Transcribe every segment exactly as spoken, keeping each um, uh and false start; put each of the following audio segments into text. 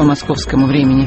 по московскому времени.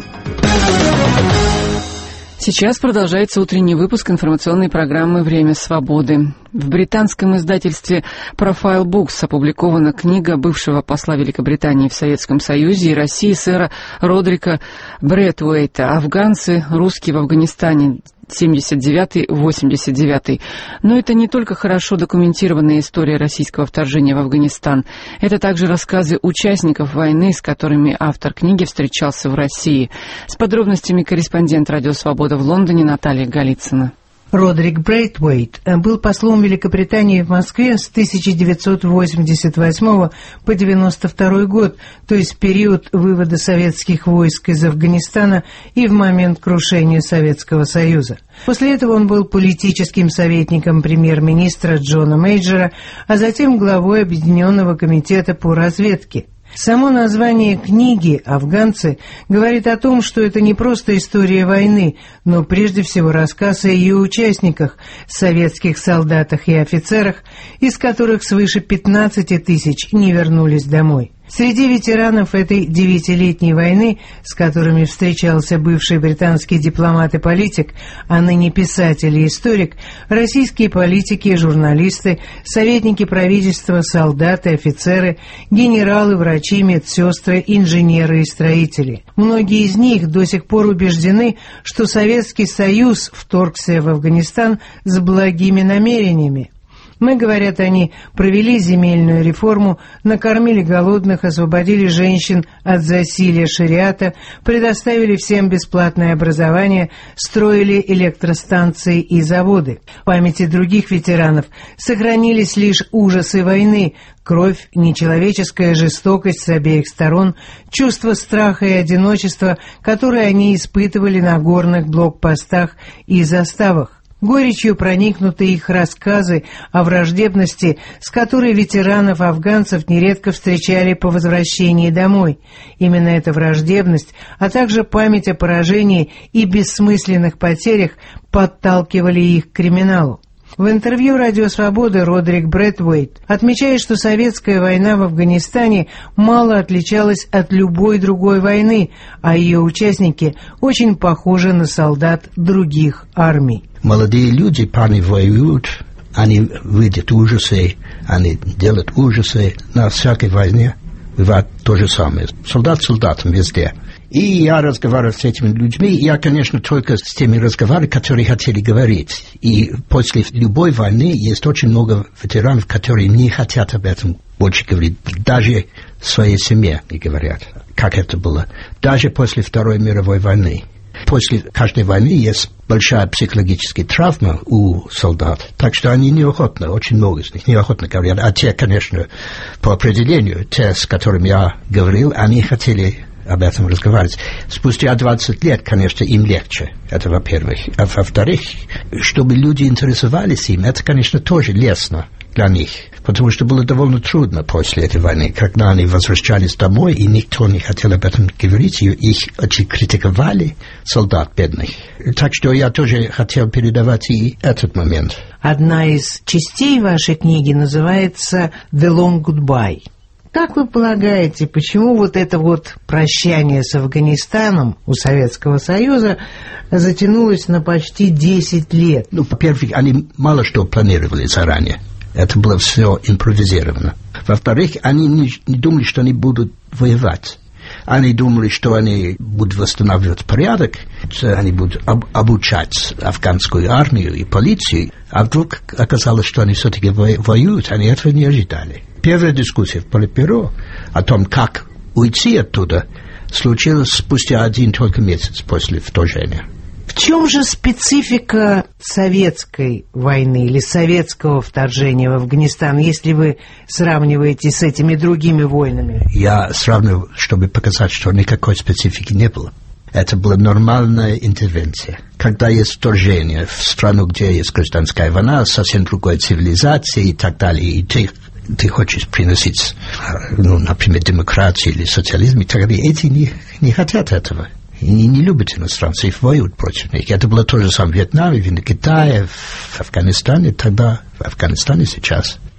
Сейчас продолжается утренний выпуск информационной программы «Время свободы». В британском издательстве Profile Books опубликована книга бывшего посла Великобритании в Советском Союзе и России сэра Родрика Брэйтвейта «Афганцы. Русские в Афганистане. семьдесят девятый — восемьдесят девятый». Но это не только хорошо документированная история российского вторжения в Афганистан. Это также рассказы участников войны, с которыми автор книги встречался в России. С подробностями корреспондент «Радио Свобода» в Лондоне Наталья Голицына. Родрик Брэйтвейт был послом Великобритании в Москве с тысяча девятьсот восемьдесят восьмого по девяносто второй год, то есть в период вывода советских войск из Афганистана и в момент крушения Советского Союза. После этого он был политическим советником премьер-министра Джона Мейджора, а затем главой Объединенного комитета по разведке. Само название книги «Афганцы» говорит о том, что это не просто история войны, но прежде всего рассказ о ее участниках, советских солдатах и офицерах, из которых свыше пятнадцати тысяч не вернулись домой. Среди ветеранов этой девятилетней войны, с которыми встречался бывший британский дипломат и политик, а ныне писатель и историк, российские политики и журналисты, советники правительства, солдаты, офицеры, генералы, врачи, медсестры, инженеры и строители. Многие из них до сих пор убеждены, что Советский Союз вторгся в Афганистан с благими намерениями. Мы, говорят они, провели земельную реформу, накормили голодных, освободили женщин от засилья шариата, предоставили всем бесплатное образование, строили электростанции и заводы. В памяти других ветеранов сохранились лишь ужасы войны, кровь, нечеловеческая жестокость с обеих сторон, чувство страха и одиночества, которые они испытывали на горных блокпостах и заставах. Горечью проникнуты их рассказы о враждебности, с которой ветеранов-афганцев нередко встречали по возвращении домой. Именно эта враждебность, а также память о поражении и бессмысленных потерях подталкивали их к криминалу. В интервью «Радио Свободы» Родрик Брэйтвейт отмечает, что советская война в Афганистане мало отличалась от любой другой войны, а ее участники очень похожи на солдат других армий. Молодые люди, парни воюют, они видят ужасы, они делают ужасы. На всякой войне бывает то же самое. Солдат солдатом везде. И я разговаривал с этими людьми, я, конечно, только с теми разговаривал, которые хотели говорить. И после любой войны есть очень много ветеранов, которые не хотят об этом больше говорить. Даже в своей семье не говорят, как это было. Даже после Второй мировой войны. После каждой войны есть большая психологическая травма у солдат, так что они неохотно, очень много из них неохотно говорят. А те, конечно, по определению, те, с которыми я говорил, они хотели об этом разговаривать. Спустя двадцать лет, конечно, им легче, это во-первых. А во-вторых, чтобы люди интересовались им, это, конечно, тоже лестно для них, потому что было довольно трудно после этой войны, когда они возвращались домой, и никто не хотел об этом говорить, и их очень критиковали, солдат бедных. Так что я тоже хотел передавать и этот момент. Одна из частей вашей книги называется «The Long Goodbye». Как вы полагаете, почему вот это вот прощание с Афганистаном у Советского Союза затянулось на почти десять лет? Ну, во-первых, они мало что планировали заранее. Это было все импровизировано. Во-вторых, они не, не думали, что они будут воевать. Они думали, что они будут восстанавливать порядок, они будут об, обучать афганскую армию и полицию, а вдруг оказалось, что они все-таки воюют, они этого не ожидали. Первая дискуссия в Политбюро о том, как уйти оттуда, случилась спустя один только месяц после вторжения. В чем же специфика советской войны или советского вторжения в Афганистан, если вы сравниваете с этими другими войнами? Я сравниваю, чтобы показать, что никакой специфики не было. Это была нормальная интервенция. Когда есть вторжение в страну, где есть гражданская война, совсем другой цивилизации и так далее, и ты, ты хочешь приносить, ну, например, демократию или социализм, и так далее, эти не, не хотят этого. И не, не любят иностранцев, их воюют против них. Это было то же самое в Вьетнаме, в Индокитае, в Афганистане, тогда в Афганистане сейчас.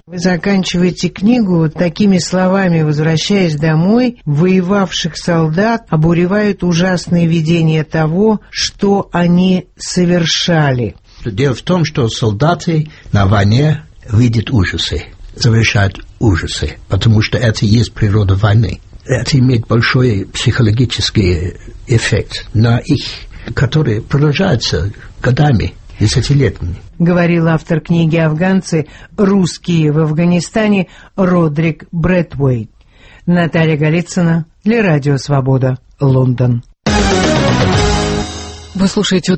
Вы заканчиваете книгу вот такими словами: возвращаясь домой, воевавших солдат обуревают ужасные видения того, что они совершали. Дело в том, что солдаты на войне видят ужасы, совершают ужасы, потому что это и есть природа войны. Это имеет большой психологический эффект на их, который продолжается годами, десятилетиями. Говорил автор книги «Афганцы. Русские в Афганистане» Родрик Брэдвейт. Наталья Голицына для Радио Свобода, Лондон. Вы слушаете